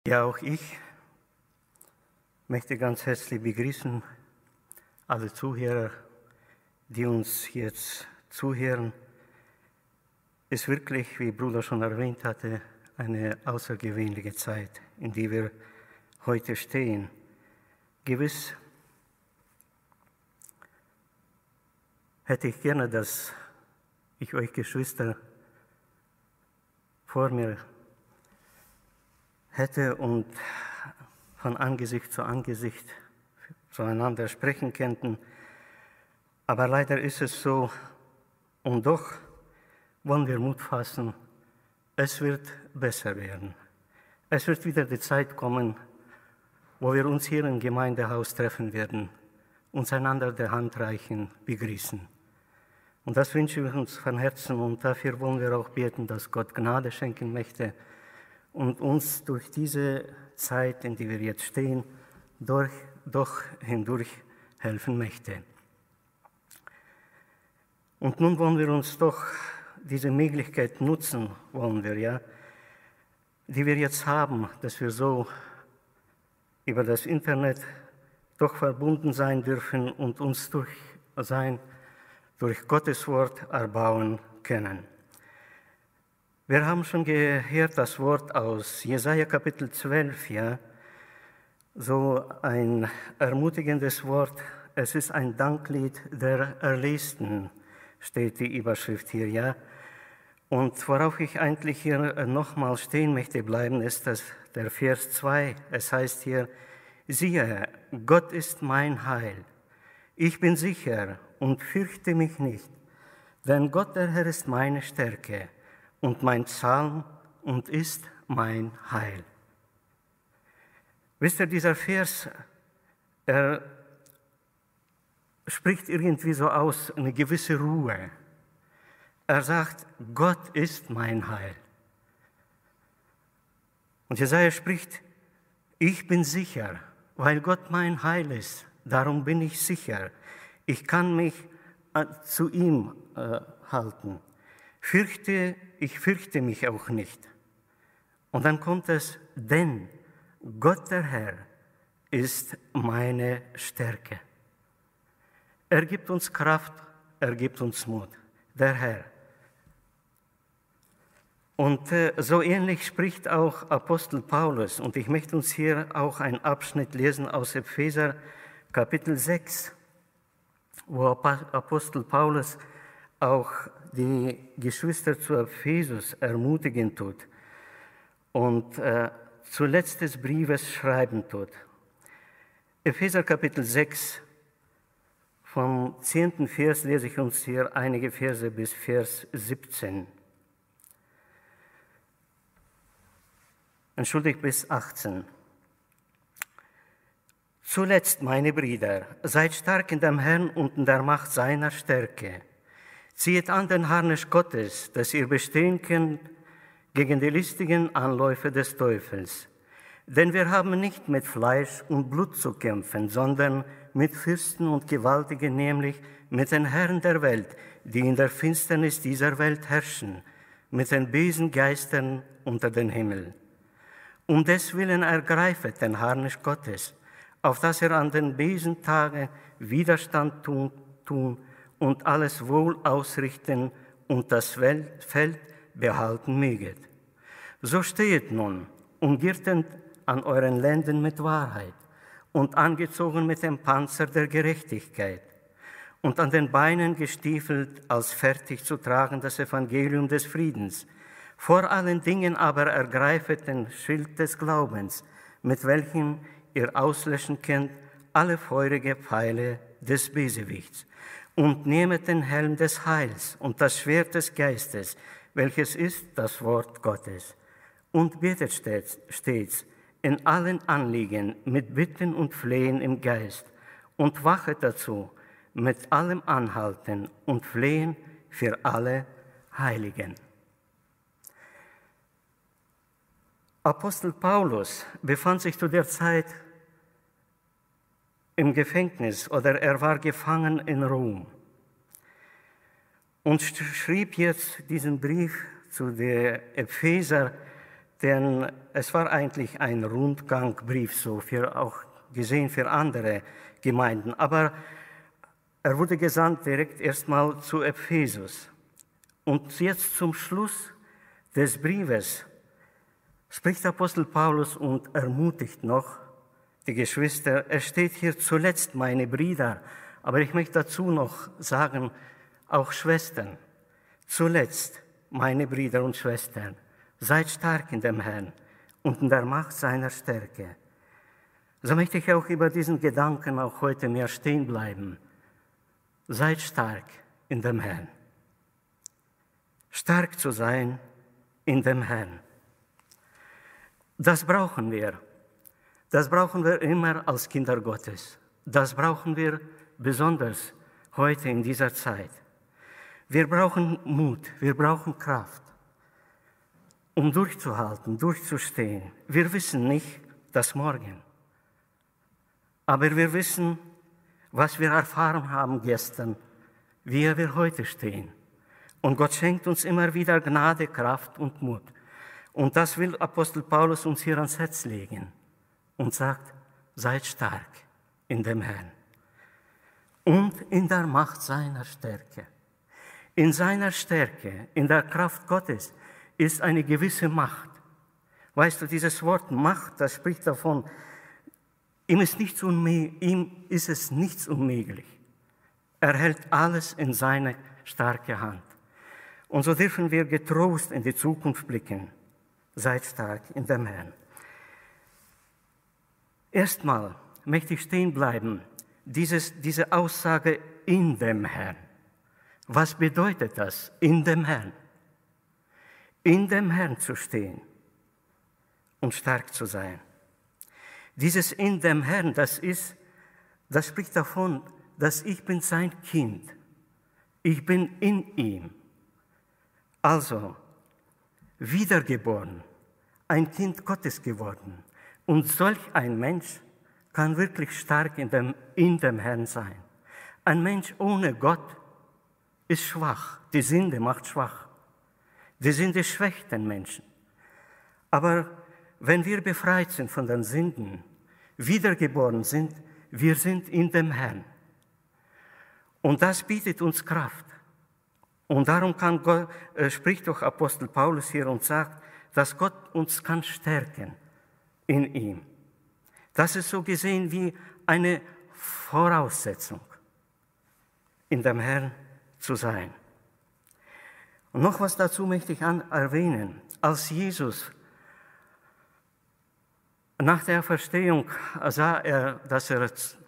Ja, auch ich möchte ganz herzlich begrüßen alle Zuhörer, die uns jetzt zuhören. Es ist wirklich, wie Bruder schon erwähnt hatte, eine außergewöhnliche Zeit, in der wir heute stehen. Gewiss hätte ich gerne, dass ich euch Geschwister vor mir hätte und von Angesicht zu Angesicht zueinander sprechen könnten. Aber leider ist es so, und doch wollen wir Mut fassen, es wird besser werden. Es wird wieder die Zeit kommen, wo wir uns hier im Gemeindehaus treffen werden, uns einander die Hand reichen, begrüßen. Und das wünschen wir uns von Herzen und dafür wollen wir auch beten, dass Gott Gnade schenken möchte und uns durch diese Zeit, in der wir jetzt stehen, doch hindurch helfen möchte. Und nun wollen wir uns doch diese Möglichkeit nutzen, die wir jetzt haben, dass wir so über das Internet doch verbunden sein dürfen und uns durch Gottes Wort erbauen können. Wir haben schon gehört das Wort aus Jesaja Kapitel 12, so ein ermutigendes Wort. Es ist ein Danklied der Erlösten, steht die Überschrift hier, Und worauf ich eigentlich hier nochmal stehen möchte bleiben, ist der Vers 2. Es heißt hier, siehe, Gott ist mein Heil. Ich bin sicher und fürchte mich nicht, denn Gott der Herr ist meine Stärke und mein Psalm und ist mein Heil. Wisst ihr, dieser Vers, er spricht irgendwie so aus, eine gewisse Ruhe. Er sagt, Gott ist mein Heil. Und Jesaja spricht, ich bin sicher, weil Gott mein Heil ist, darum bin ich sicher. Ich kann mich zu ihm halten. Ich fürchte mich auch nicht. Und dann kommt es, denn Gott der Herr ist meine Stärke. Er gibt uns Kraft, er gibt uns Mut, der Herr. Und so ähnlich spricht auch Apostel Paulus. Und ich möchte uns hier auch einen Abschnitt lesen aus Epheser Kapitel 6, wo Apostel Paulus auch die Geschwister zu Ephesus ermutigen tut und zuletzt des Briefes schreiben tut. Epheser Kapitel 6, vom 10. Vers lese ich uns hier einige Verse bis Vers 17. Bis 18. Zuletzt, meine Brüder, seid stark in dem Herrn und in der Macht seiner Stärke. Zieht an den Harnisch Gottes, dass ihr bestehen könnt gegen die listigen Anläufe des Teufels. Denn wir haben nicht mit Fleisch und Blut zu kämpfen, sondern mit Fürsten und Gewaltigen, nämlich mit den Herren der Welt, die in der Finsternis dieser Welt herrschen, mit den bösen Geistern unter den Himmel. Um deswillen ergreifet den Harnisch Gottes, auf dass er an den bösen Tagen Widerstand tun und alles wohl ausrichten und das Feld behalten möget. So stehet nun, umgürtet an euren Lenden mit Wahrheit und angezogen mit dem Panzer der Gerechtigkeit und an den Beinen gestiefelt, als fertig zu tragen das Evangelium des Friedens. Vor allen Dingen aber ergreifet den Schild des Glaubens, mit welchem ihr auslöschen könnt alle feurige Pfeile des Bösewichts. Und nehmet den Helm des Heils und das Schwert des Geistes, welches ist das Wort Gottes. Und betet stets in allen Anliegen mit Bitten und Flehen im Geist und wachet dazu mit allem Anhalten und Flehen für alle Heiligen. Apostel Paulus befand sich zu der Zeit im Gefängnis oder er war gefangen in Rom und schrieb jetzt diesen Brief zu den Epheser denn es war eigentlich ein Rundgangbrief, so auch gesehen für andere Gemeinden. Aber er wurde gesandt direkt erstmal zu Ephesus. Und jetzt zum Schluss des Briefes spricht Apostel Paulus und ermutigt noch die Geschwister. Es steht hier zuletzt, meine Brüder, aber ich möchte dazu noch sagen, auch Schwestern. Zuletzt, meine Brüder und Schwestern, seid stark in dem Herrn und in der Macht seiner Stärke. So möchte ich auch über diesen Gedanken auch heute mehr stehen bleiben. Seid stark in dem Herrn. Stark zu sein in dem Herrn. Das brauchen wir. Das brauchen wir immer als Kinder Gottes. Das brauchen wir besonders heute in dieser Zeit. Wir brauchen Mut, wir brauchen Kraft, um durchzuhalten, durchzustehen. Wir wissen nicht das Morgen, aber wir wissen, was wir erfahren haben gestern, wie wir heute stehen. Und Gott schenkt uns immer wieder Gnade, Kraft und Mut. Und das will Apostel Paulus uns hier ans Herz legen und sagt, seid stark in dem Herrn und in der Macht seiner Stärke. In seiner Stärke, in der Kraft Gottes ist eine gewisse Macht. Weißt du, dieses Wort Macht, das spricht davon, ihm ist es nichts unmöglich. Er hält alles in seine starke Hand. Und so dürfen wir getrost in die Zukunft blicken. Seid stark in dem Herrn. Erstmal möchte ich stehen bleiben, diese Aussage in dem Herrn. Was bedeutet das, in dem Herrn? In dem Herrn zu stehen und stark zu sein. Dieses in dem Herrn, das spricht davon, dass ich bin sein Kind. Ich bin in ihm. Also, wiedergeboren, ein Kind Gottes geworden. Und solch ein Mensch kann wirklich stark in dem Herrn sein. Ein Mensch ohne Gott ist schwach. Die Sünde macht schwach. Die Sünde schwächt den Menschen. Aber wenn wir befreit sind von den Sünden, wiedergeboren sind, wir sind in dem Herrn. Und das bietet uns Kraft. Und darum spricht doch Apostel Paulus hier und sagt, dass Gott uns kann stärken in ihm. Das ist so gesehen wie eine Voraussetzung, in dem Herrn zu sein. Und noch was dazu möchte ich erwähnen. Als Jesus nach der Auferstehung sah er, dass er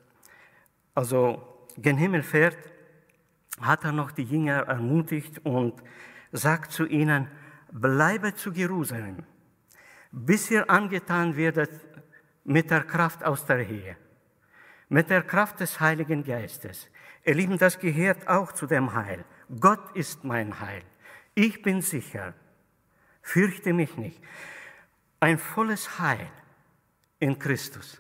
gen Himmel fährt, hat er noch die Jünger ermutigt und sagt zu ihnen, bleibe zu Jerusalem, bis ihr angetan werdet mit der Kraft aus der Höhe, mit der Kraft des Heiligen Geistes. Ihr Lieben, das gehört auch zu dem Heil. Gott ist mein Heil. Ich bin sicher. Fürchte mich nicht. Ein volles Heil in Christus.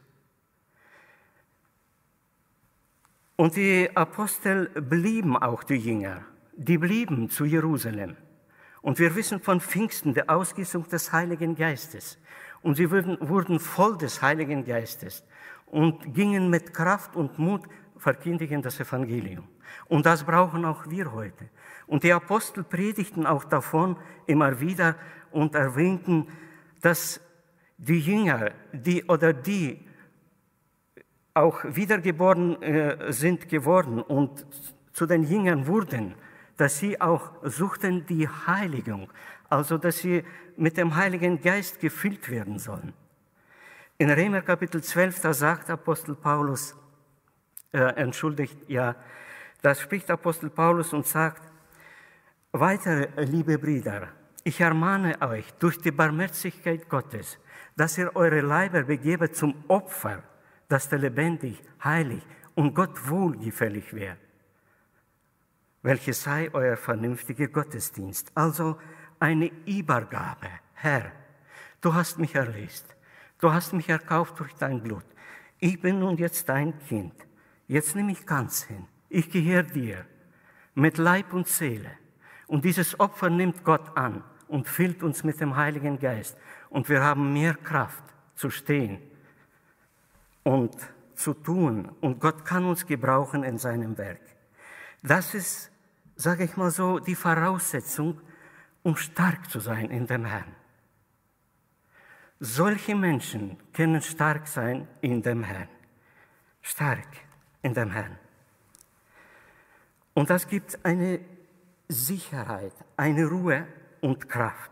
Und die Apostel blieben auch, die Jünger, die blieben zu Jerusalem. Und wir wissen von Pfingsten, der Ausgießung des Heiligen Geistes. Und sie wurden voll des Heiligen Geistes und gingen mit Kraft und Mut, verkündigen das Evangelium. Und das brauchen auch wir heute. Und die Apostel predigten auch davon immer wieder und erwähnten, dass die Jünger, die auch wiedergeboren sind geworden und zu den Jüngern wurden, dass sie auch suchten die Heiligung, also dass sie mit dem Heiligen Geist gefüllt werden sollen. In Römer Kapitel 12, da sagt Apostel Paulus, da spricht Apostel Paulus und sagt, weiter, liebe Brüder, ich ermahne euch durch die Barmherzigkeit Gottes, dass ihr eure Leiber begebet zum Opfer, das der lebendig, heilig und Gott wohlgefällig wäre, welches sei euer vernünftiger Gottesdienst. Also eine Übergabe. Herr, du hast mich erlöst, du hast mich erkauft durch dein Blut. Ich bin nun jetzt dein Kind. Jetzt nehme ich ganz hin. Ich gehöre dir mit Leib und Seele. Und dieses Opfer nimmt Gott an und füllt uns mit dem Heiligen Geist. und wir haben mehr Kraft zu stehen und zu tun. Und Gott kann uns gebrauchen in seinem Werk. Das ist, sage ich mal so, die Voraussetzung, um stark zu sein in dem Herrn. Solche Menschen können stark sein in dem Herrn. Stark in dem Herrn. Und das gibt eine Sicherheit, eine Ruhe und Kraft.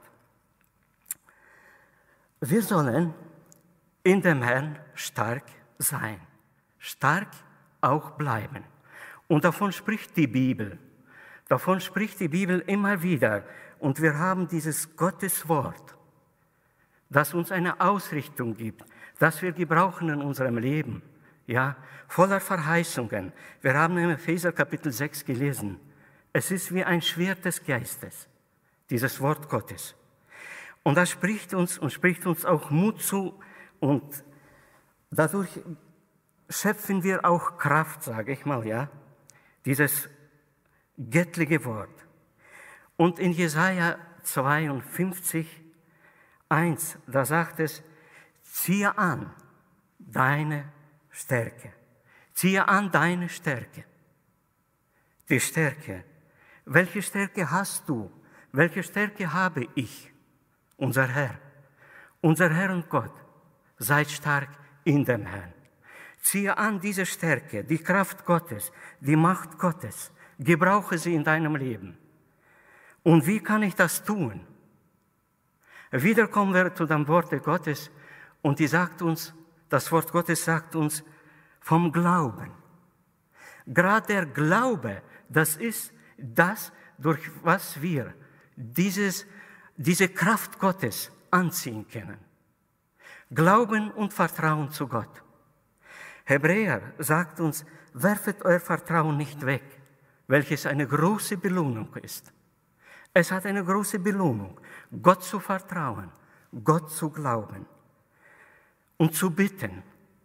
Wir sollen in dem Herrn stark sein, stark auch bleiben. Und davon spricht die Bibel. Davon spricht die Bibel immer wieder. Und wir haben dieses Gotteswort, das uns eine Ausrichtung gibt, das wir gebrauchen in unserem Leben, ja, voller Verheißungen. Wir haben im Epheser Kapitel 6 gelesen, es ist wie ein Schwert des Geistes, dieses Wort Gottes. Und das spricht uns auch Mut zu und dadurch schöpfen wir auch Kraft, sage ich mal, ja, dieses göttliche Wort. Und in Jesaja 52, 1, da sagt es, ziehe an deine Stärke. Ziehe an deine Stärke. Die Stärke. Welche Stärke hast du? Welche Stärke habe ich? Unser Herr. Unser Herr und Gott. Seid stark in dem Herrn. Ziehe an diese Stärke, die Kraft Gottes, die Macht Gottes. Gebrauche sie in deinem Leben. Und wie kann ich das tun? Wieder kommen wir zu dem Wort Gottes und das Wort Gottes sagt uns vom Glauben. Gerade der Glaube, das ist das, durch was wir diese Kraft Gottes anziehen können. Glauben und Vertrauen zu Gott. Hebräer sagt uns, werfet euer Vertrauen nicht weg, welches eine große Belohnung ist. Es hat eine große Belohnung, Gott zu vertrauen, Gott zu glauben und zu bitten.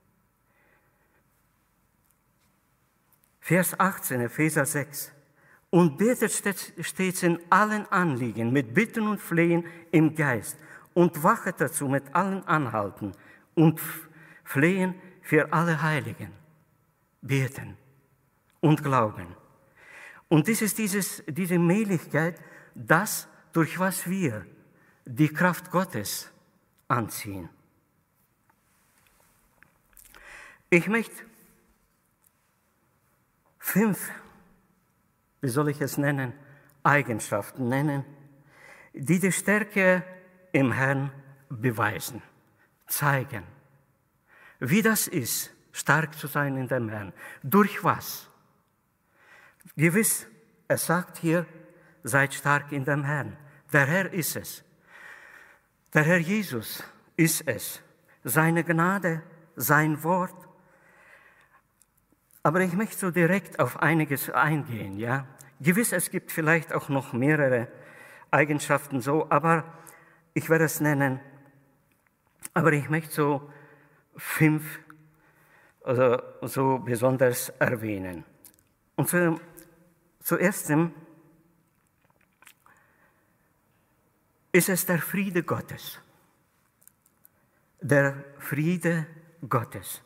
Vers 18, Epheser 6. Und betet stets in allen Anliegen mit Bitten und Flehen im Geist und wachet dazu mit allen Anhalten und Flehen für alle Heiligen. Beten und glauben. Und das ist diese Möglichkeit, das, durch was wir die Kraft Gottes anziehen. Ich möchte 5, wie soll ich es nennen, Eigenschaften nennen, die die Stärke im Herrn beweisen, zeigen. Wie das ist, stark zu sein in dem Herrn. Durch was? Gewiss, es sagt hier, seid stark in dem Herrn. Der Herr ist es. Der Herr Jesus ist es. Seine Gnade, sein Wort. Aber ich möchte so direkt auf einiges eingehen, ja. Gewiss, es gibt vielleicht auch noch mehrere Eigenschaften so, aber ich werde es nennen. Aber ich möchte so 5 so besonders erwähnen. Und zuerst ist es der Friede Gottes. Der Friede Gottes.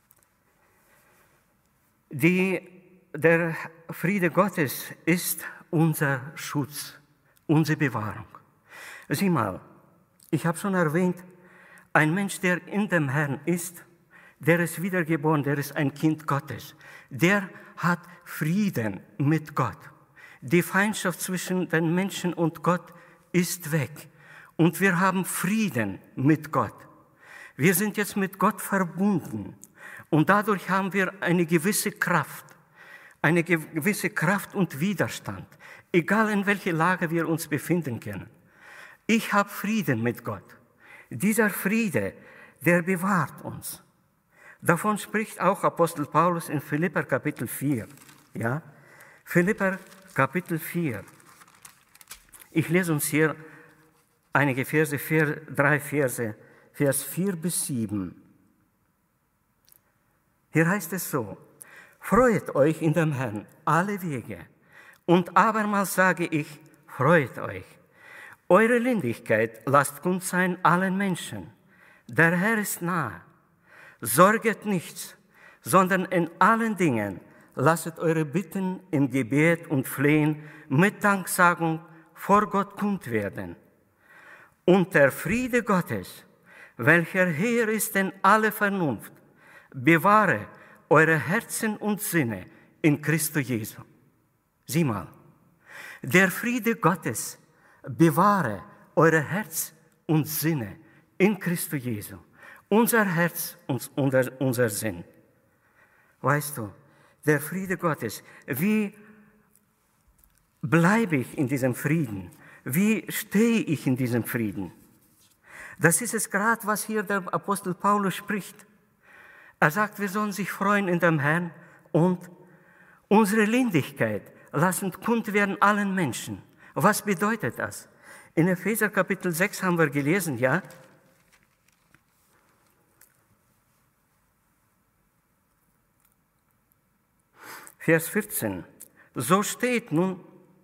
Der Friede Gottes ist unser Schutz, unsere Bewahrung. Sieh mal, ich habe schon erwähnt, ein Mensch, der in dem Herrn ist, der ist wiedergeboren, der ist ein Kind Gottes, der hat Frieden mit Gott. Die Feindschaft zwischen den Menschen und Gott ist weg. Und wir haben Frieden mit Gott. Wir sind jetzt mit Gott verbunden. Und dadurch haben wir eine gewisse Kraft und Widerstand, egal in welcher Lage wir uns befinden können. Ich habe Frieden mit Gott. Dieser Friede, der bewahrt uns. Davon spricht auch Apostel Paulus in Philipper Kapitel 4. Ja? Philipper Kapitel 4. Ich lese uns hier einige Verse, 3 Verse, Vers 4 bis 7. Hier heißt es so, freut euch in dem Herrn alle Wege. Und abermals sage ich, freut euch. Eure Lindigkeit lasst kund sein allen Menschen. Der Herr ist nahe. Sorget nichts, sondern in allen Dingen lasset eure Bitten im Gebet und Flehen mit Danksagung vor Gott kund werden. Und der Friede Gottes, welcher Herr ist in alle Vernunft, bewahre eure Herzen und Sinne in Christo Jesu. Sieh mal, der Friede Gottes bewahre eure Herz und Sinne in Christo Jesu. Unser Herz und unser Sinn. Weißt du, der Friede Gottes, wie bleibe ich in diesem Frieden? Wie stehe ich in diesem Frieden? Das ist es gerade, was hier der Apostel Paulus spricht. Er sagt, wir sollen sich freuen in dem Herrn und unsere Lindigkeit lassen kund werden allen Menschen. Was bedeutet das? In Epheser Kapitel 6 haben wir gelesen, ja? Vers 14. So steht nun,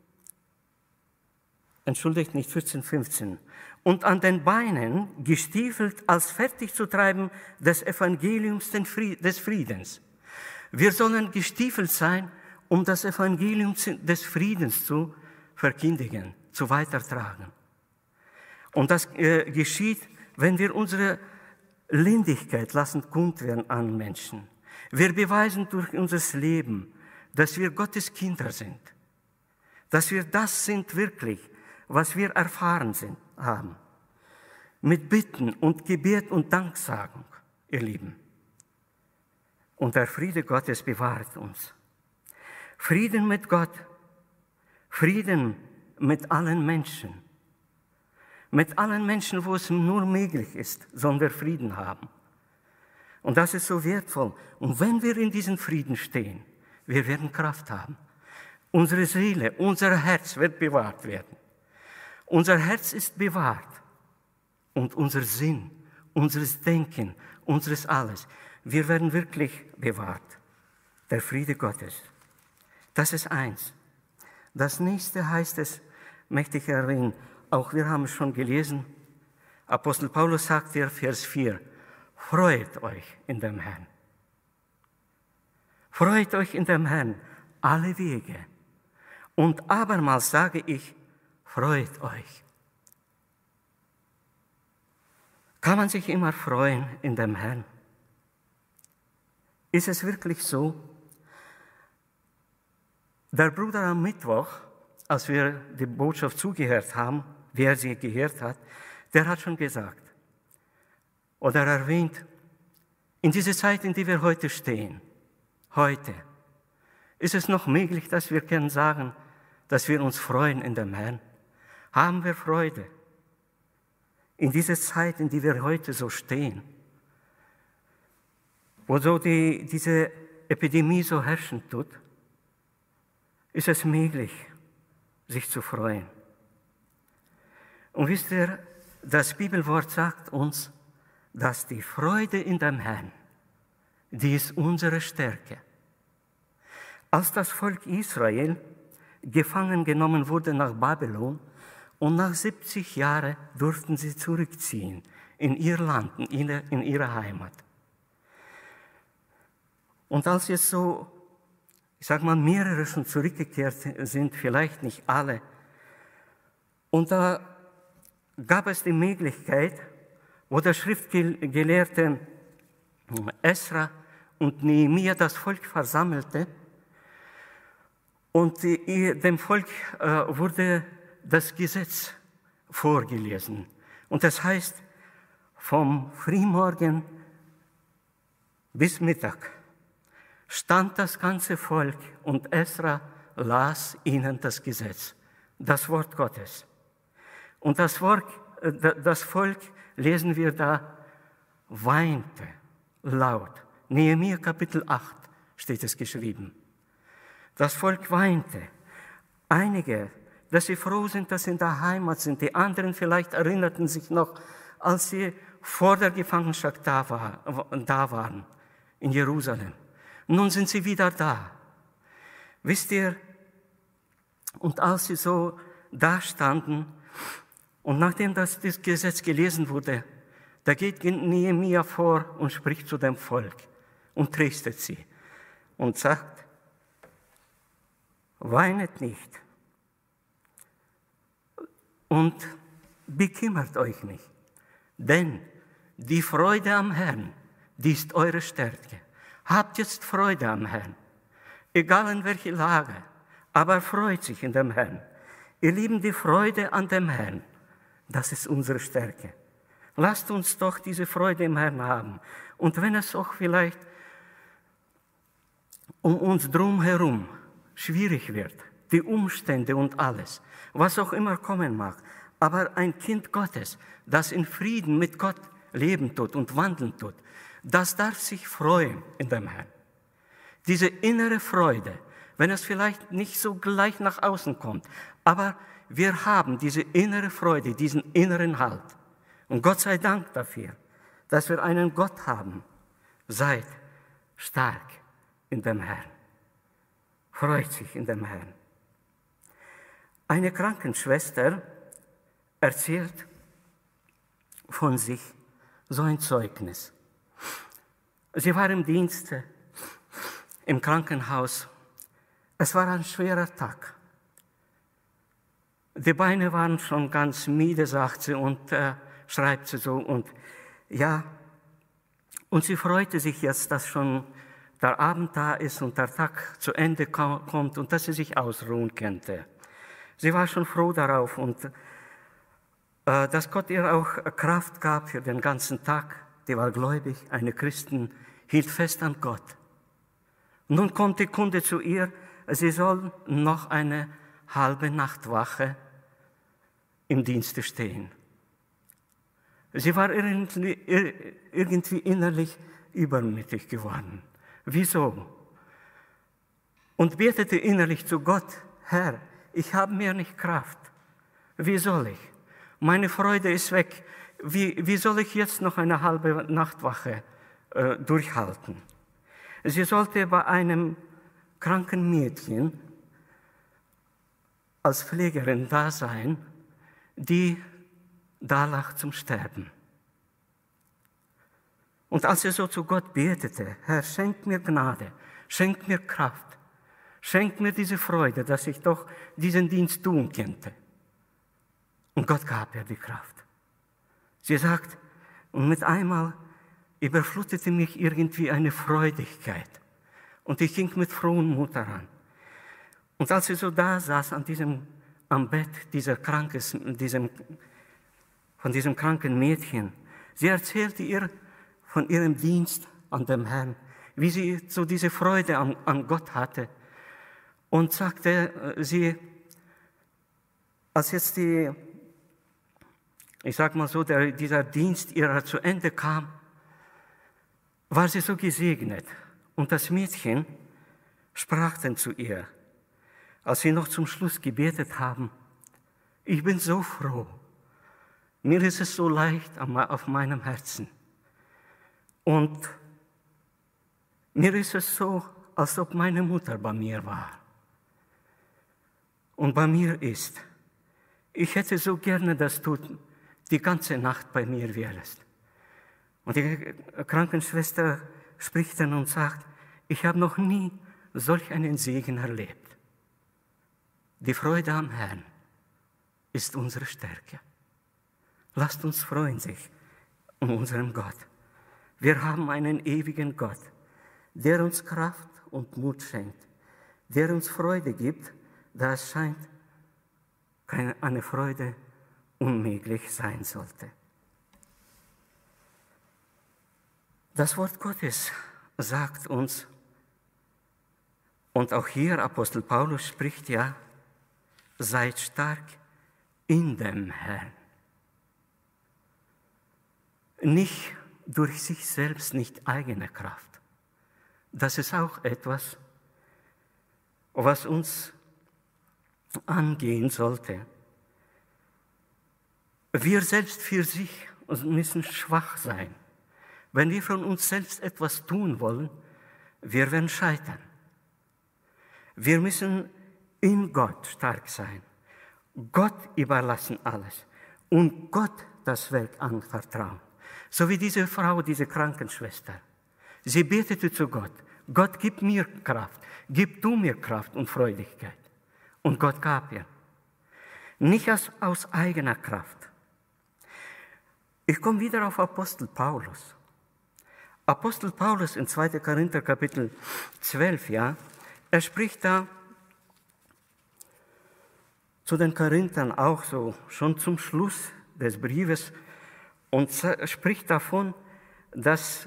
entschuldigt nicht, 14, 15. Und an den Beinen gestiefelt als fertig zu treiben des Evangeliums des Friedens. Wir sollen gestiefelt sein, um das Evangelium des Friedens zu verkündigen, zu weitertragen. Und das geschieht, wenn wir unsere Lindigkeit lassen kund werden an Menschen. Wir beweisen durch unser Leben, dass wir Gottes Kinder sind. Dass wir das sind wirklich, was wir erfahren haben. Mit Bitten und Gebet und Danksagung, ihr Lieben. Und der Friede Gottes bewahrt uns. Frieden mit Gott, Frieden mit allen Menschen. Mit allen Menschen, wo es nur möglich ist, sollen wir Frieden haben. Und das ist so wertvoll. Und wenn wir in diesem Frieden stehen, wir werden Kraft haben. Unsere Seele, unser Herz wird bewahrt werden. Unser Herz ist bewahrt. Und unser Sinn, unseres Denken, unseres Alles, wir werden wirklich bewahrt. Der Friede Gottes. Das ist eins. Das nächste heißt es, möchte ich erwähnen, auch wir haben es schon gelesen, Apostel Paulus sagt hier, Vers 4, freut euch in dem Herrn. Freut euch in dem Herrn alle Wege. Und abermals sage ich, freut euch. Kann man sich immer freuen in dem Herrn? Ist es wirklich so? Der Bruder am Mittwoch, als wir die Botschaft zugehört haben, wer sie gehört hat, der hat schon gesagt oder erwähnt, in dieser Zeit, in der wir heute stehen, heute, ist es noch möglich, dass wir können sagen, dass wir uns freuen in dem Herrn? Haben wir Freude? In dieser Zeit, in der wir heute so stehen, wo so diese Epidemie so herrschen tut, ist es möglich, sich zu freuen. Und wisst ihr, das Bibelwort sagt uns, dass die Freude in dem Herrn, die ist unsere Stärke. Als das Volk Israel gefangen genommen wurde nach Babylon und nach 70 Jahren durften sie zurückziehen in ihr Land, in ihre Heimat. Und als jetzt so, ich sage mal, mehrere schon zurückgekehrt sind, vielleicht nicht alle, und da gab es die Möglichkeit, wo der Schriftgelehrte Esra und Nehemia das Volk versammelte, und dem Volk wurde das Gesetz vorgelesen. Und das heißt, vom Frühmorgen bis Mittag stand das ganze Volk und Esra las ihnen das Gesetz, das Wort Gottes. Und das Volk, lesen wir da, weinte laut. Nehemia Kapitel 8 steht es geschrieben. Das Volk weinte. Einige, dass sie froh sind, dass sie in der Heimat sind. Die anderen vielleicht erinnerten sich noch, als sie vor der Gefangenschaft da waren, in Jerusalem. Nun sind sie wieder da. Wisst ihr, und als sie so da standen, Und nachdem das Gesetz gelesen wurde, da geht Nehemia vor und spricht zu dem Volk und tröstet sie und sagt, weinet nicht und bekümmert euch nicht, denn die Freude am Herrn, die ist eure Stärke. Habt jetzt Freude am Herrn, egal in welcher Lage, aber freut sich in dem Herrn. Ihr Lieben, die Freude an dem Herrn, das ist unsere Stärke. Lasst uns doch diese Freude im Herrn haben. Und wenn es auch vielleicht um uns drumherum schwierig wird, die Umstände und alles, was auch immer kommen mag, aber ein Kind Gottes, das in Frieden mit Gott leben tut und wandeln tut, das darf sich freuen in dem Herrn. Diese innere Freude, wenn es vielleicht nicht so gleich nach außen kommt, aber wir haben diese innere Freude, diesen inneren Halt. Und Gott sei Dank dafür, dass wir einen Gott haben. Seid stark in dem Herrn. Freut sich in dem Herrn. Eine Krankenschwester erzählt von sich so ein Zeugnis. Sie war im Dienst im Krankenhaus. Es war ein schwerer Tag. Die Beine waren schon ganz müde, sagt sie, und schreibt sie so. Und sie freute sich jetzt, dass schon der Abend da ist und der Tag zu Ende kommt und dass sie sich ausruhen könnte. Sie war schon froh darauf und dass Gott ihr auch Kraft gab für den ganzen Tag. Die war gläubig, eine Christin, hielt fest an Gott. Nun kommt die Kunde zu ihr, sie soll noch eine halbe Nachtwache im Dienste stehen. Sie war irgendwie innerlich übermütig geworden. Wieso? Und betete innerlich zu Gott, Herr, ich habe mehr nicht Kraft. Wie soll ich? Meine Freude ist weg. Wie soll ich jetzt noch eine halbe Nachtwache durchhalten? Sie sollte bei einem kranken Mädchen als Pflegerin da sein, die da lag zum Sterben. Und als sie so zu Gott betete, Herr, schenk mir Gnade, schenk mir Kraft, schenk mir diese Freude, dass ich doch diesen Dienst tun könnte. Und Gott gab ihr die Kraft. Sie sagt, und mit einmal überflutete mich irgendwie eine Freudigkeit. Und ich ging mit frohem Mut daran. Und als sie so da saß am Bett von diesem kranken Mädchen, sie erzählte ihr von ihrem Dienst an dem Herrn, wie sie so diese Freude an Gott hatte. Und sagte sie, als jetzt dieser Dienst ihrer zu Ende kam, war sie so gesegnet. Und das Mädchen sprach dann zu ihr, als sie noch zum Schluss gebetet haben, ich bin so froh, mir ist es so leicht auf meinem Herzen. Und mir ist es so, als ob meine Mutter bei mir war und bei mir ist. Ich hätte so gerne, dass du die ganze Nacht bei mir wärst. Und die Krankenschwester spricht dann und sagt, ich habe noch nie solch einen Segen erlebt. Die Freude am Herrn ist unsere Stärke. Lasst uns freuen sich um unseren Gott. Wir haben einen ewigen Gott, der uns Kraft und Mut schenkt, der uns Freude gibt, da es scheint, eine Freude unmöglich sein sollte. Das Wort Gottes sagt uns, und auch hier Apostel Paulus spricht ja, seid stark in dem Herrn. Nicht durch sich selbst, nicht eigene Kraft. Das ist auch etwas, was uns angehen sollte. Wir selbst für sich müssen schwach sein. Wenn wir von uns selbst etwas tun wollen, wir werden scheitern. Wir müssen in Gott stark sein. Gott überlassen alles. und Gott das Werk anvertrauen. So wie diese Frau, diese Krankenschwester. Sie betete zu Gott, Gott, gib mir Kraft, gib du mir Kraft und Freudigkeit. Und Gott gab ihr. Nicht aus eigener Kraft. Ich komme wieder auf Apostel Paulus. Apostel Paulus in 2. Korinther Kapitel 12, ja, er spricht da zu den Korinthern auch so, schon zum Schluss des Briefes, und spricht davon, dass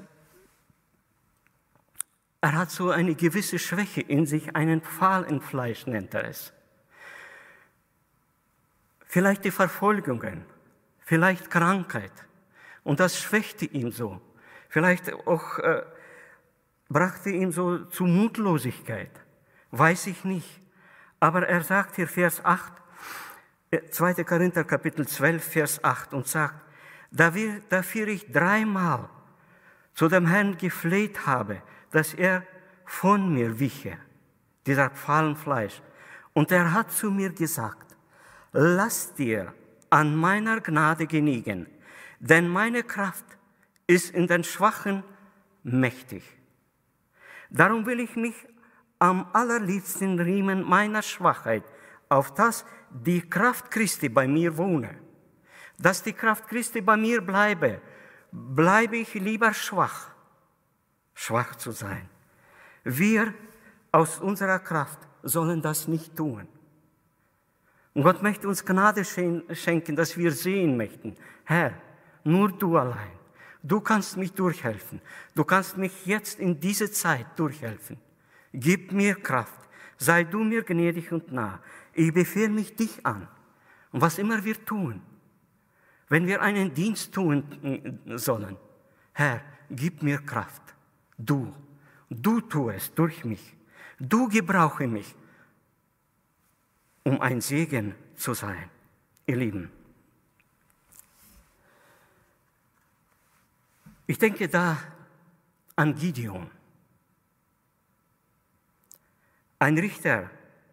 er hat so eine gewisse Schwäche in sich, einen Pfahl im Fleisch nennt er es. Vielleicht die Verfolgungen, vielleicht Krankheit. Und das schwächte ihn so. Vielleicht auch brachte ihn so zu Mutlosigkeit. Weiß ich nicht. Aber er sagt hier Vers 8, 2. Korinther Kapitel 12, Vers 8 und sagt, dafür ich 3-mal zu dem Herrn gefleht habe, dass er von mir wiche, dieser Pfahl im Fleisch. Und er hat zu mir gesagt, lass dir an meiner Gnade genügen, denn meine Kraft ist in den Schwachen mächtig. Darum will ich mich am allerliebsten riemen meiner Schwachheit, auf dass die Kraft Christi bei mir wohne. Dass die Kraft Christi bei mir bleibe ich lieber schwach zu sein. Wir aus unserer Kraft sollen das nicht tun. Und Gott möchte uns Gnade schenken, dass wir sehen möchten, Herr, nur du allein. Du kannst mich durchhelfen. Du kannst mich jetzt in diese Zeit durchhelfen. Gib mir Kraft. Sei du mir gnädig und nah. Ich befehle mich dich an. Und was immer wir tun, wenn wir einen Dienst tun sollen, Herr, gib mir Kraft. Du tu es durch mich. Du gebrauche mich, um ein Segen zu sein, ihr Lieben. Ich denke da an Gideon, ein Richter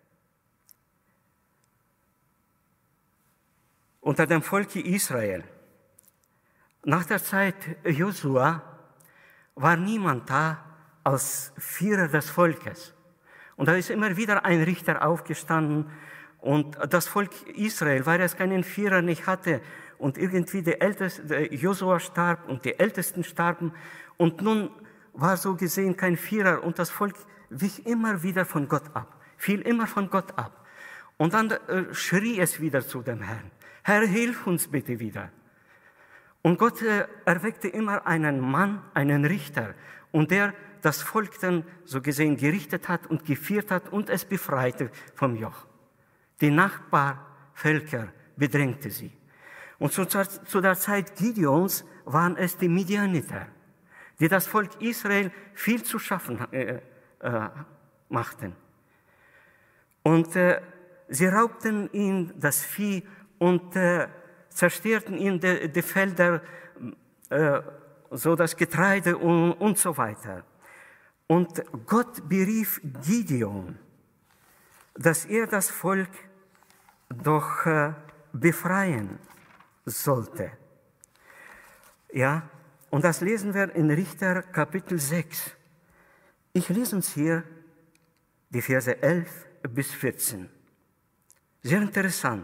unter dem Volk Israel. Nach der Zeit Josua war niemand da als Führer des Volkes. Und da ist immer wieder ein Richter aufgestanden und das Volk Israel, weil es keinen Führer nicht hatte und irgendwie der Josua starb und die Ältesten starben und nun war so gesehen kein Führer und das Volk wich immer wieder von Gott ab, fiel immer von Gott ab. Und dann schrie es wieder zu dem Herrn, Herr, hilf uns bitte wieder. Und Gott erweckte immer einen Mann, einen Richter, und der das Volk dann so gesehen gerichtet hat und geführt hat und es befreite vom Joch. Die Nachbarvölker bedrängte sie. Und zu der Zeit Gideons waren es die Midianiter, die das Volk Israel viel zu schaffen machten. Und sie raubten ihnen das Vieh und zerstörten ihnen die Felder, so das Getreide und so weiter. Und Gott berief Gideon, dass er das Volk doch befreien sollte. Ja, und das lesen wir in Richter Kapitel 6. Ich lese uns hier die Verse 11 bis 14. Sehr interessant.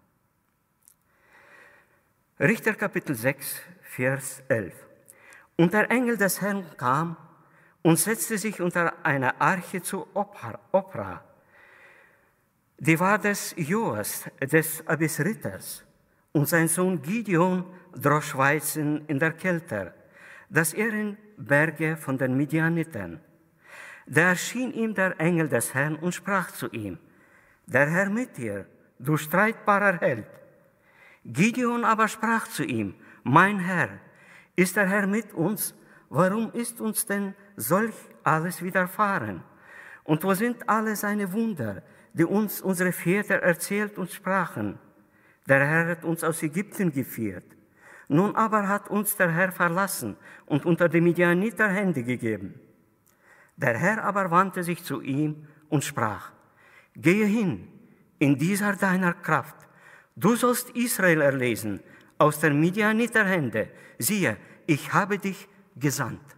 Richter Kapitel 6, Vers 11. Und der Engel des Herrn kam und setzte sich unter einer Arche zu Opra. Die war des Joas, des Abisritters, und sein Sohn Gideon drosch Weizen in der Kälte, das er in Berge von den Midianitern. Da erschien ihm der Engel des Herrn und sprach zu ihm, der Herr mit dir, du streitbarer Held. Gideon aber sprach zu ihm, mein Herr, ist der Herr mit uns? Warum ist uns denn solch alles widerfahren? Und wo sind alle seine Wunder, die uns unsere Väter erzählt und sprachen? Der Herr hat uns aus Ägypten geführt. Nun aber hat uns der Herr verlassen und unter die Midianiter Hände gegeben. Der Herr aber wandte sich zu ihm und sprach, gehe hin in dieser deiner Kraft. Du sollst Israel erlesen, aus der Midianiter Hände. Siehe, ich habe dich gesandt.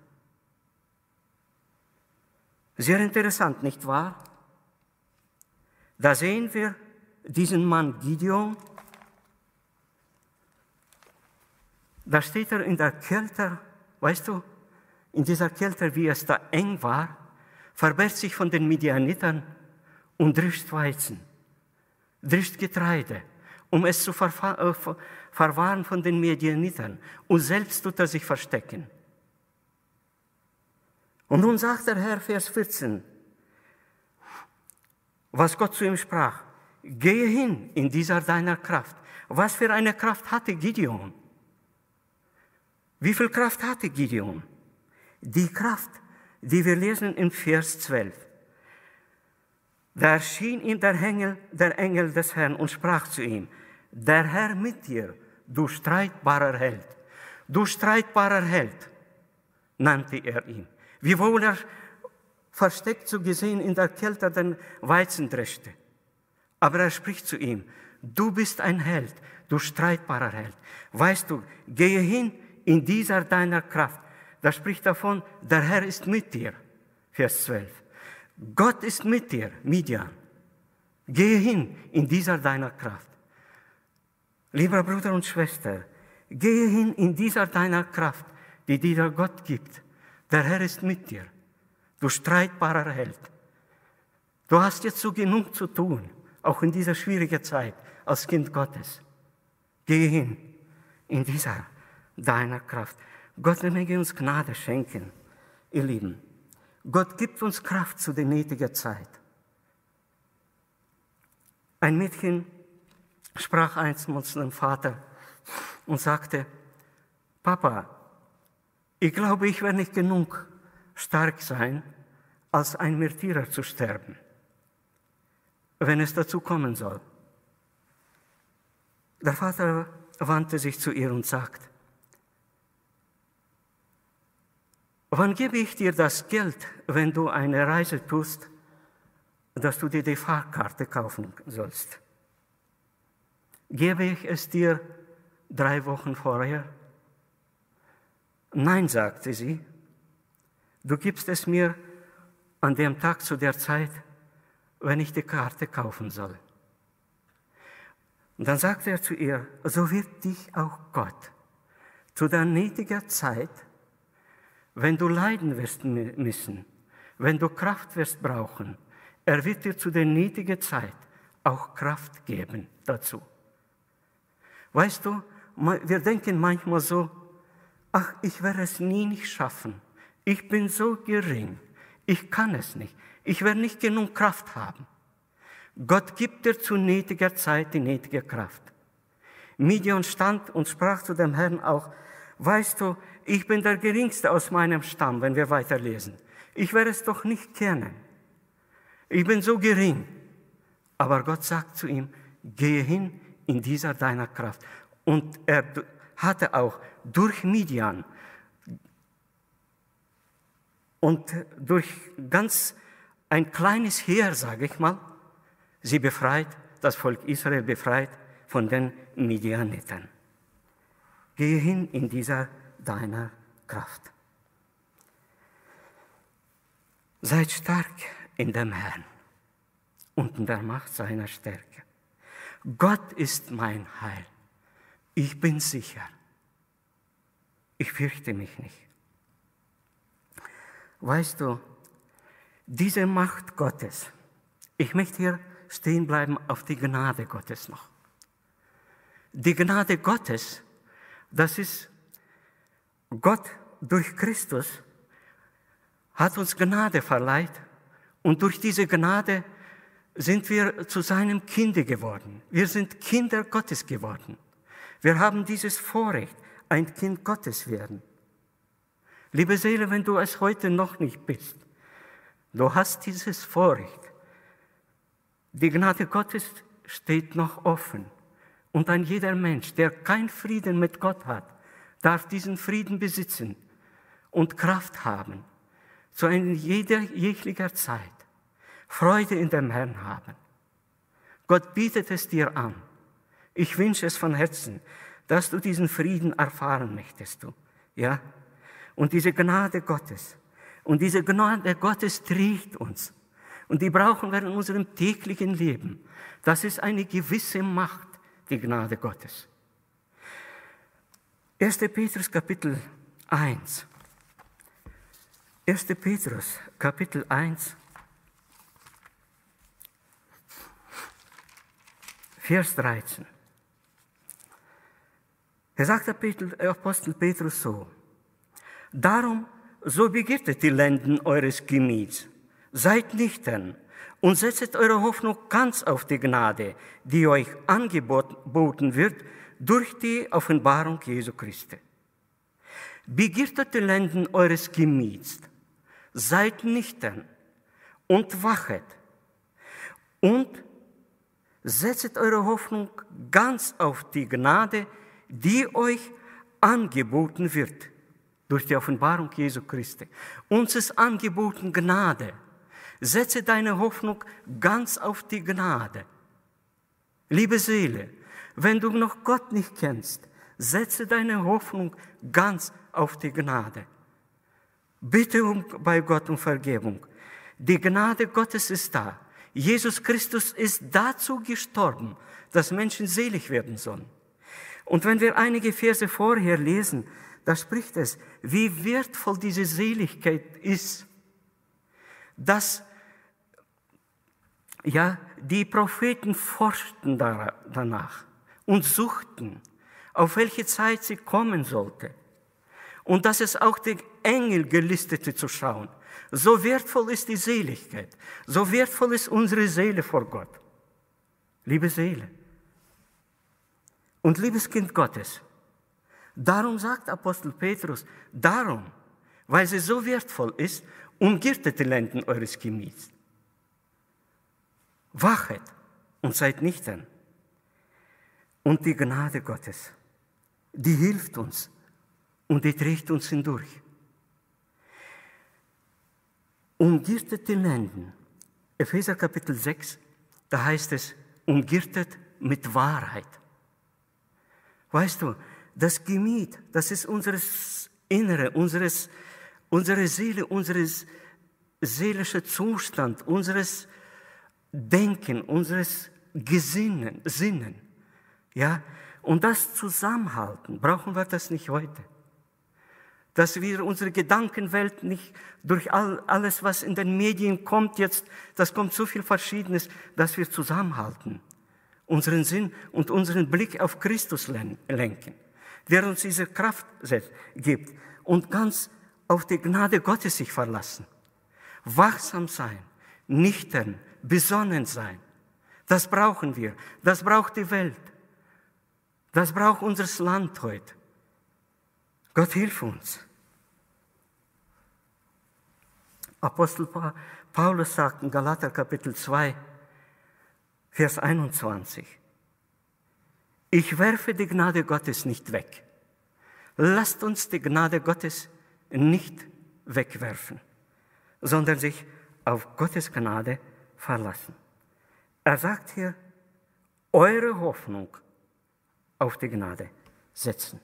Sehr interessant, nicht wahr? Da sehen wir diesen Mann Gideon. Da steht er in der Kälte, weißt du, in dieser Kälte, wie es da eng war, verbirgt sich von den Midianitern und drischt Weizen, drischt Getreide, um es zu verwahren von den Midianitern. Und selbst tut er sich verstecken. Und nun sagt der Herr, Vers 14, was Gott zu ihm sprach: Gehe hin in dieser deiner Kraft. Was für eine Kraft hatte Gideon? Wie viel Kraft hatte Gideon? Die Kraft, die wir lesen in Vers 12. Da erschien ihm der Engel des Herrn und sprach zu ihm: Der Herr mit dir, du streitbarer Held. Du streitbarer Held, nannte er ihn. Wiewohl er versteckt so gesehen in der Kälte den Weizen dreschte. Aber er spricht zu ihm: Du bist ein Held, du streitbarer Held. Weißt du, gehe hin in dieser deiner Kraft. Da spricht davon, der Herr ist mit dir. Vers 12. Gott ist mit dir, Midian. Gehe hin in dieser deiner Kraft. Lieber Bruder und Schwester, gehe hin in dieser deiner Kraft, die dir Gott gibt. Der Herr ist mit dir, du streitbarer Held. Du hast jetzt so genug zu tun, auch in dieser schwierigen Zeit als Kind Gottes. Gehe hin in dieser deiner Kraft. Gott möge uns Gnade schenken, ihr Lieben. Gott gibt uns Kraft zu der nötigen Zeit. Ein Mädchen sprach einmal zu dem Vater und sagte: Papa, ich glaube, ich werde nicht genug stark sein, als ein Märtyrer zu sterben, wenn es dazu kommen soll. Der Vater wandte sich zu ihr und sagt: Wann gebe ich dir das Geld, wenn du eine Reise tust, dass du dir die Fahrkarte kaufen sollst? Gebe ich es dir 3 Wochen vorher? Nein, sagte sie, du gibst es mir an dem Tag zu der Zeit, wenn ich die Karte kaufen soll. Und dann sagte er zu ihr: So wird dich auch Gott zu der nötigen Zeit, wenn du leiden wirst müssen, wenn du Kraft wirst brauchen, er wird dir zu der nötigen Zeit auch Kraft geben dazu. Weißt du, wir denken manchmal so: Ach, ich werde es nie nicht schaffen. Ich bin so gering. Ich kann es nicht. Ich werde nicht genug Kraft haben. Gott gibt dir zu nötiger Zeit die nötige Kraft. Midian stand und sprach zu dem Herrn auch: Weißt du, ich bin der Geringste aus meinem Stamm, wenn wir weiterlesen. Ich werde es doch nicht kennen. Ich bin so gering. Aber Gott sagt zu ihm: Gehe hin in dieser deiner Kraft. Und er hatte auch durch Midian und durch ganz ein kleines Heer, sage ich mal, sie befreit, das Volk Israel befreit von den Midianitern. Gehe hin in dieser deiner Kraft. Seid stark in dem Herrn und in der Macht seiner Stärke. Gott ist mein Heil. Ich bin sicher. Ich fürchte mich nicht. Weißt du, diese Macht Gottes, ich möchte hier stehen bleiben auf die Gnade Gottes noch. Die Gnade Gottes, das ist Gott durch Christus hat uns Gnade verleiht und durch diese Gnade sind wir zu seinem Kinde geworden. Wir sind Kinder Gottes geworden. Wir haben dieses Vorrecht, ein Kind Gottes werden. Liebe Seele, wenn du es heute noch nicht bist, du hast dieses Vorrecht. Die Gnade Gottes steht noch offen. Und ein jeder Mensch, der keinen Frieden mit Gott hat, darf diesen Frieden besitzen und Kraft haben, zu jeglicher Zeit Freude in dem Herrn haben. Gott bietet es dir an. Ich wünsche es von Herzen, dass du diesen Frieden erfahren möchtest. Ja? Und diese Gnade Gottes. Und diese Gnade Gottes trägt uns. Und die brauchen wir in unserem täglichen Leben. Das ist eine gewisse Macht, die Gnade Gottes. 1. Petrus Kapitel 1. 1. Petrus Kapitel 1, Vers 13. Er sagt der Apostel Petrus so: Darum, so begiertet die Lenden eures Gemüts, seid nüchtern und setzt eure Hoffnung ganz auf die Gnade, die euch angeboten wird durch die Offenbarung Jesu Christi. Begiertet die Lenden eures Gemüts, seid nüchtern und wachet und setzt eure Hoffnung ganz auf die Gnade, die euch angeboten wird durch die Offenbarung Jesu Christi. Uns ist angeboten Gnade. Setze deine Hoffnung ganz auf die Gnade. Liebe Seele, wenn du noch Gott nicht kennst, setze deine Hoffnung ganz auf die Gnade. Bitte bei Gott um Vergebung. Die Gnade Gottes ist da. Jesus Christus ist dazu gestorben, dass Menschen selig werden sollen. Und wenn wir einige Verse vorher lesen, da spricht es, wie wertvoll diese Seligkeit ist, dass die Propheten forschten danach und suchten, auf welche Zeit sie kommen sollte. Und dass es auch die Engel gelistete zu schauen. So wertvoll ist die Seligkeit, so wertvoll ist unsere Seele vor Gott. Liebe Seele und liebes Kind Gottes, darum sagt Apostel Petrus, darum, weil sie so wertvoll ist, umgürtet die Lenden eures Gemüts. Wachet und seid nüchtern. Und die Gnade Gottes, die hilft uns und die trägt uns hindurch. Umgürtet die Lenden. Epheser Kapitel 6, da heißt es, umgürtet mit Wahrheit. Weißt du, das Gemüt, das ist unseres Innere, unsere Seele, unseres seelischen Zustand, unseres Denken, unseres Sinnen. Ja? Und das zusammenhalten, brauchen wir das nicht heute. Dass wir unsere Gedankenwelt nicht durch alles, was in den Medien kommt jetzt, das kommt so viel Verschiedenes, dass wir zusammenhalten. Unseren Sinn und unseren Blick auf Christus lenken, der uns diese Kraft gibt und ganz auf die Gnade Gottes sich verlassen. Wachsam sein, nüchtern, besonnen sein, das brauchen wir, das braucht die Welt, das braucht unser Land heute. Gott hilf uns. Apostel Paulus sagt in Galater Kapitel 2, Vers 21, ich werfe die Gnade Gottes nicht weg. Lasst uns die Gnade Gottes nicht wegwerfen, sondern sich auf Gottes Gnade verlassen. Er sagt hier, eure Hoffnung auf die Gnade setzen.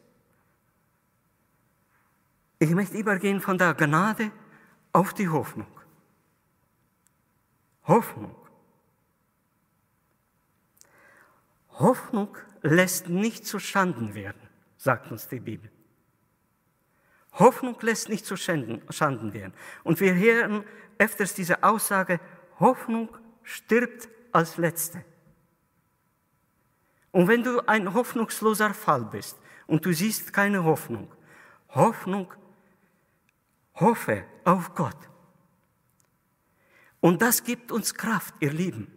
Ich möchte übergehen von der Gnade auf die Hoffnung. Hoffnung. Hoffnung lässt nicht zu Schanden werden, sagt uns die Bibel. Hoffnung lässt nicht zu Schanden werden. Und wir hören öfters diese Aussage, Hoffnung stirbt als Letzte. Und wenn du ein hoffnungsloser Fall bist und du siehst keine Hoffnung, hoffe auf Gott. Und das gibt uns Kraft, ihr Lieben.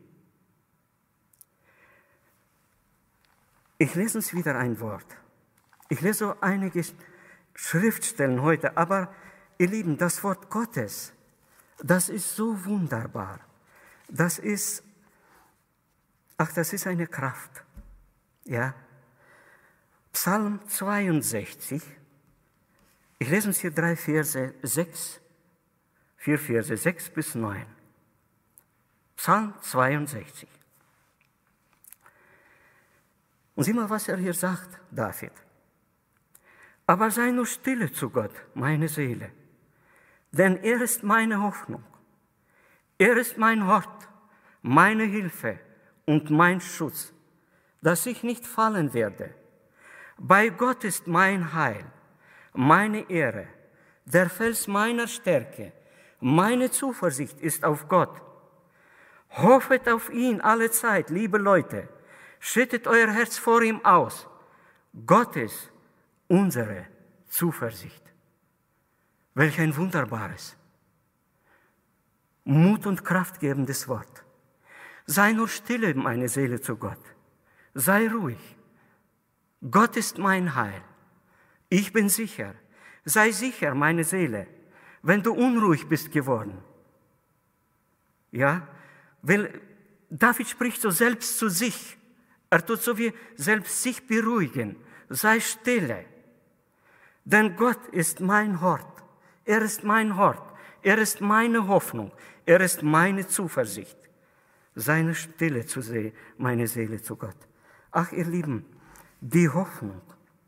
Ich lese uns wieder ein Wort. Ich lese so einige Schriftstellen heute, aber ihr Lieben, das Wort Gottes, das ist so wunderbar. Das ist eine Kraft. Ja. Psalm 62. Ich lese uns hier 4 Verse 6 bis 9. Psalm 62. Und sieh mal, was er hier sagt, David. Aber sei nur stille zu Gott, meine Seele, denn er ist meine Hoffnung. Er ist mein Hort, meine Hilfe und mein Schutz, dass ich nicht fallen werde. Bei Gott ist mein Heil, meine Ehre, der Fels meiner Stärke. Meine Zuversicht ist auf Gott. Hoffet auf ihn alle Zeit, liebe Leute. Schüttet euer Herz vor ihm aus. Gott ist unsere Zuversicht. Welch ein wunderbares, Mut- und kraftgebendes Wort. Sei nur stille, meine Seele, zu Gott. Sei ruhig. Gott ist mein Heil. Ich bin sicher. Sei sicher, meine Seele, wenn du unruhig bist geworden. Ja, weil David spricht so selbst zu sich. Er tut so wie selbst sich beruhigen. Sei stille. Denn Gott ist mein Hort. Er ist mein Hort. Er ist meine Hoffnung. Er ist meine Zuversicht. Seine Stille zu sehen, meine Seele zu Gott. Ach, ihr Lieben, die Hoffnung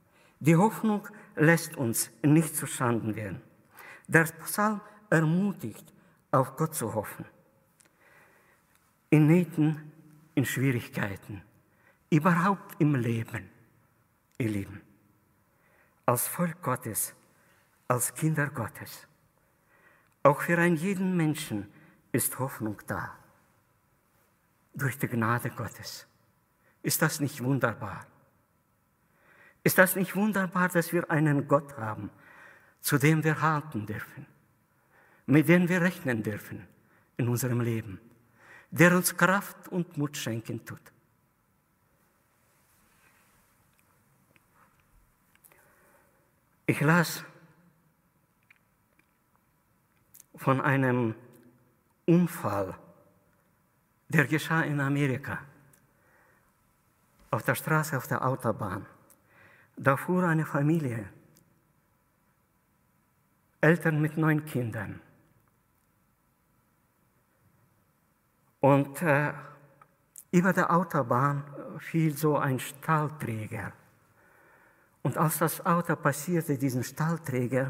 lässt uns nicht zu Schanden werden. Der Psalm ermutigt, auf Gott zu hoffen. In Nöten, in Schwierigkeiten, überhaupt im Leben, ihr Lieben. Als Volk Gottes, als Kinder Gottes. Auch für einen jeden Menschen ist Hoffnung da. Durch die Gnade Gottes. Ist das nicht wunderbar? Ist das nicht wunderbar, dass wir einen Gott haben, zu dem wir halten dürfen, mit dem wir rechnen dürfen in unserem Leben, der uns Kraft und Mut schenken tut? Ich las von einem Unfall, der geschah in Amerika, auf der Straße, auf der Autobahn. Da fuhr eine Familie, Eltern mit 9 Kindern. Und über der Autobahn fiel so ein Stahlträger. Und als das Auto passierte, diesen Stahlträger,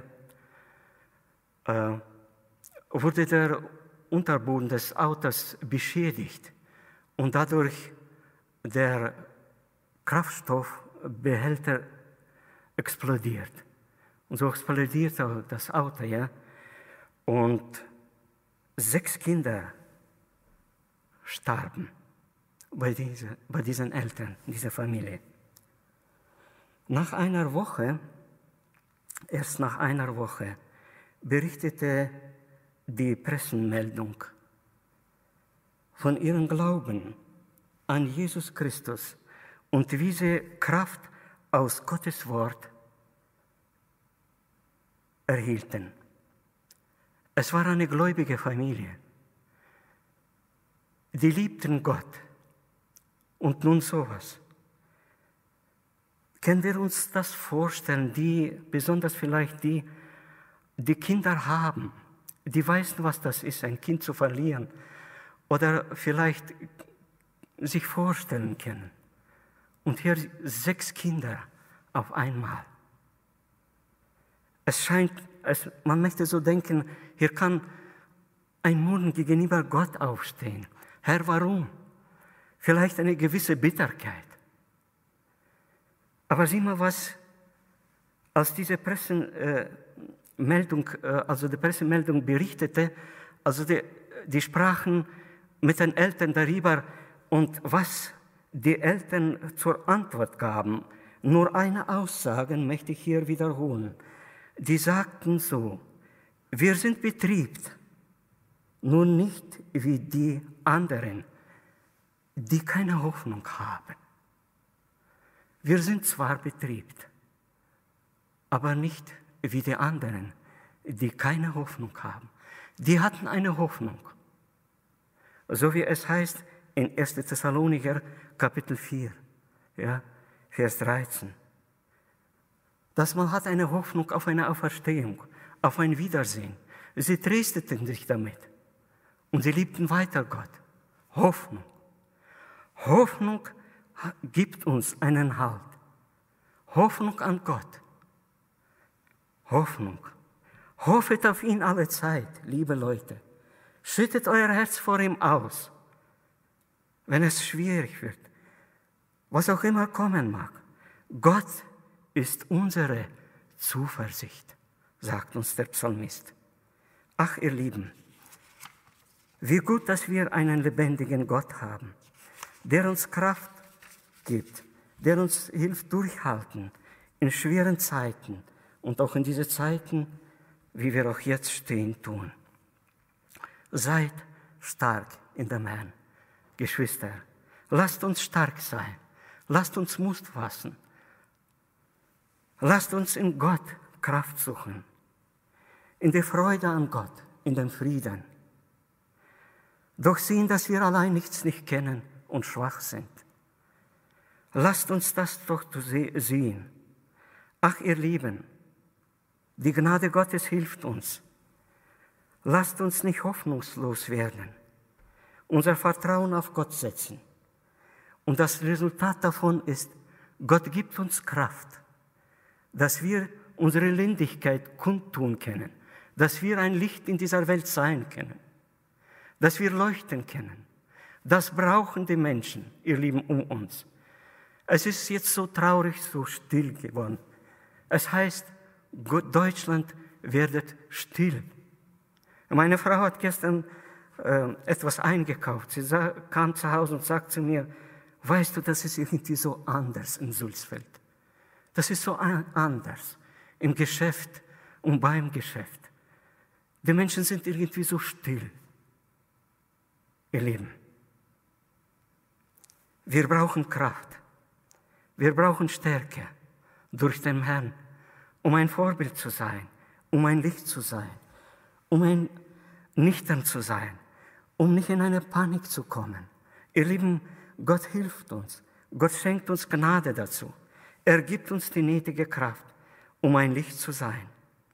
wurde der Unterboden des Autos beschädigt und dadurch der Kraftstoffbehälter explodiert. Und so explodierte das Auto, ja. Und 6 Kinder starben bei diesen Eltern, dieser Familie. Erst nach einer Woche, berichtete die Pressemeldung von ihrem Glauben an Jesus Christus und wie sie Kraft aus Gottes Wort erhielten. Es war eine gläubige Familie. Die liebten Gott. Und nun sowas. Können wir uns das vorstellen, besonders vielleicht die Kinder haben, die wissen, was das ist, ein Kind zu verlieren, oder vielleicht sich vorstellen können. Und hier 6 Kinder auf einmal. Man möchte so denken, hier kann ein Murren gegenüber Gott aufstehen. Herr, warum? Vielleicht eine gewisse Bitterkeit. Aber sieh mal, was, als diese die Pressemeldung berichtete, also die sprachen mit den Eltern darüber und was die Eltern zur Antwort gaben. Nur eine Aussage möchte ich hier wiederholen. Die sagten so: Wir sind betriebt, nur nicht wie die anderen, die keine Hoffnung haben. Wir sind zwar betriebt, aber nicht wie die anderen, die keine Hoffnung haben. Die hatten eine Hoffnung. So wie es heißt in 1. Thessalonicher Kapitel 4, ja, Vers 13. Dass man hat eine Hoffnung auf eine Auferstehung, auf ein Wiedersehen. Sie trösteten sich damit und sie liebten weiter Gott. Hoffnung. Hoffnung gibt uns einen Halt. Hoffnung an Gott. Hoffnung. Hoffet auf ihn alle Zeit, liebe Leute. Schüttet euer Herz vor ihm aus, wenn es schwierig wird, was auch immer kommen mag. Gott ist unsere Zuversicht, sagt uns der Psalmist. Ach, ihr Lieben, wie gut, dass wir einen lebendigen Gott haben, der uns Kraft gibt, der uns hilft durchhalten in schweren Zeiten und auch in diese Zeiten, wie wir auch jetzt stehen, tun. Seid stark in dem Herrn, Geschwister. Lasst uns stark sein. Lasst uns Mut fassen. Lasst uns in Gott Kraft suchen. In der Freude an Gott, in dem Frieden. Doch sehen, dass wir allein nichts nicht kennen und schwach sind. Lasst uns das doch sehen. Ach, ihr Lieben, die Gnade Gottes hilft uns. Lasst uns nicht hoffnungslos werden. Unser Vertrauen auf Gott setzen. Und das Resultat davon ist, Gott gibt uns Kraft, dass wir unsere Lindigkeit kundtun können, dass wir ein Licht in dieser Welt sein können, dass wir leuchten können. Das brauchen die Menschen, ihr Lieben, um uns. Es ist jetzt so traurig, so still geworden. Es heißt, Deutschland werdet still. Meine Frau hat gestern etwas eingekauft. Sie kam zu Hause und sagte zu mir, weißt du, das ist irgendwie so anders in Sulzfeld. Das ist so anders im Geschäft und beim Geschäft. Die Menschen sind irgendwie so still. Ihr Lieben, wir brauchen Kraft. Wir brauchen Stärke durch den Herrn, um ein Vorbild zu sein, um ein Licht zu sein, um ein nüchtern zu sein, um nicht in eine Panik zu kommen. Ihr Lieben, Gott hilft uns. Gott schenkt uns Gnade dazu. Er gibt uns die nötige Kraft, um ein Licht zu sein.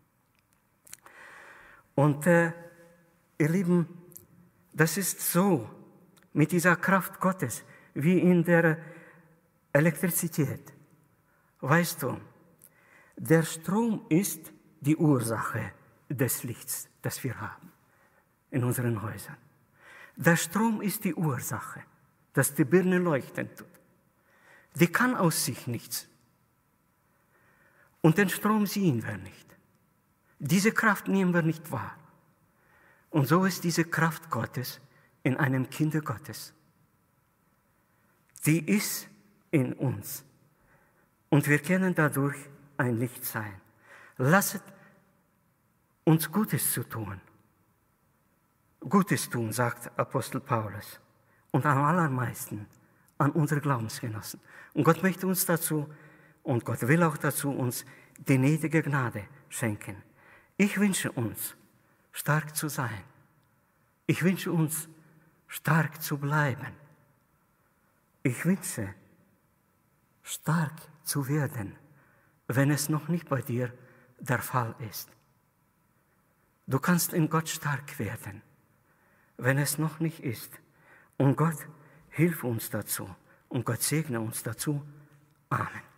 Und ihr Lieben, das ist so mit dieser Kraft Gottes, wie in der Elektrizität. Weißt du, der Strom ist die Ursache des Lichts, das wir haben in unseren Häusern. Der Strom ist die Ursache, dass die Birne leuchten tut. Die kann aus sich nichts. Und den Strom sehen wir nicht. Diese Kraft nehmen wir nicht wahr. Und so ist diese Kraft Gottes in einem Kind Gottes. Die ist in uns. Und wir können dadurch ein Licht sein. Lasset uns Gutes zu tun. Gutes tun, sagt Apostel Paulus. Und am allermeisten an unsere Glaubensgenossen. Und Gott möchte uns dazu, und Gott will auch dazu, uns die gnädige Gnade schenken. Ich wünsche uns, stark zu sein. Ich wünsche uns, stark zu bleiben. Ich wünsche, stark zu werden, wenn es noch nicht bei dir der Fall ist. Du kannst in Gott stark werden, wenn es noch nicht ist. Und Gott hilf uns dazu und Gott segne uns dazu. Amen.